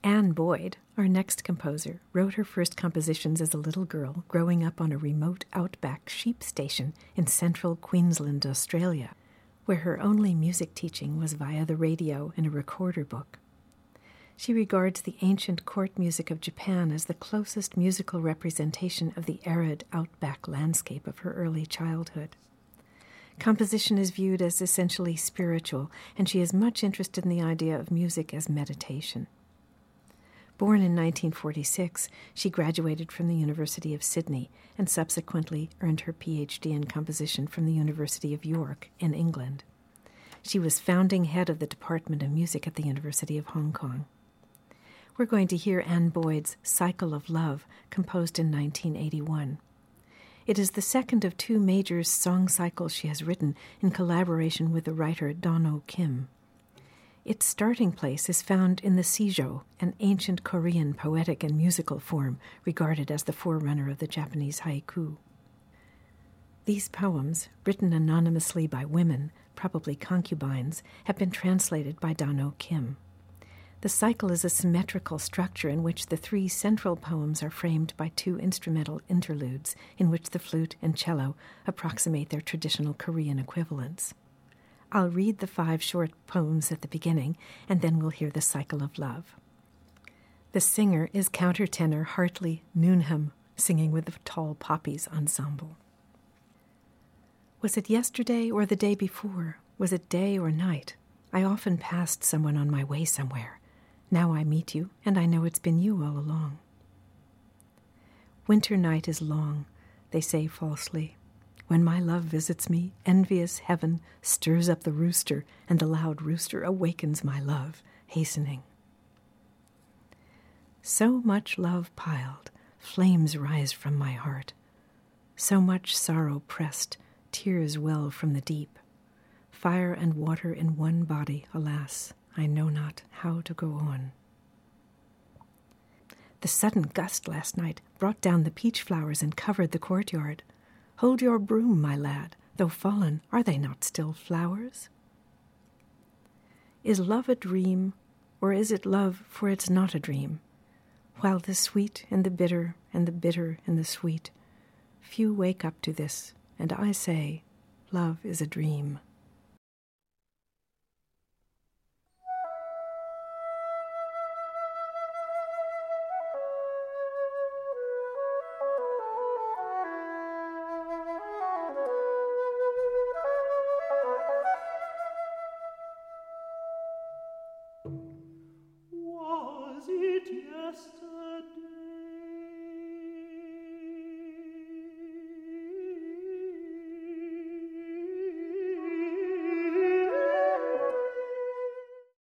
Anne Boyd, our next composer, wrote her first compositions as a little girl growing up on a remote outback sheep station in central Queensland, Australia, where her only music teaching was via the radio and a recorder book. She regards the ancient court music of Japan as the closest musical representation of the arid outback landscape of her early childhood. Composition is viewed as essentially spiritual, and she is much interested in the idea of music as meditation. Born in 1946, she graduated from the University of Sydney and subsequently earned her PhD in composition from the University of York in England. She was founding head of the Department of Music at the University of Hong Kong. We're going to hear Anne Boyd's Cycle of Love, composed in 1981. It is the second of two major song cycles she has written in collaboration with the writer Don-Oh Kim. Its starting place is found in the Seijo, an ancient Korean poetic and musical form regarded as the forerunner of the Japanese haiku. These poems, written anonymously by women, probably concubines, have been translated by Don-Oh Kim. The cycle is a symmetrical structure in which the three central poems are framed by two instrumental interludes in which the flute and cello approximate their traditional Korean equivalents. I'll read the 5 short poems at the beginning, and then we'll hear the Cycle of Love. The singer is countertenor Hartley Newnham, singing with the Tall Poppies Ensemble. Was it yesterday or the day before? Was it day or night? I often passed someone on my way somewhere. Now I meet you, and I know it's been you all along. Winter night is long, they say falsely. When my love visits me, envious heaven stirs up the rooster, and the loud rooster awakens my love, hastening. So much love piled, flames rise from my heart. So much sorrow pressed, tears well from the deep. Fire and water in one body, alas, I know not how to go on. The sudden gust last night brought down the peach flowers and covered the courtyard. Hold your broom, my lad, though fallen, are they not still flowers? Is love a dream, or is it love for it's not a dream? While the sweet and the bitter and the bitter and the sweet, few wake up to this, and I say, love is a dream. Was it yesterday?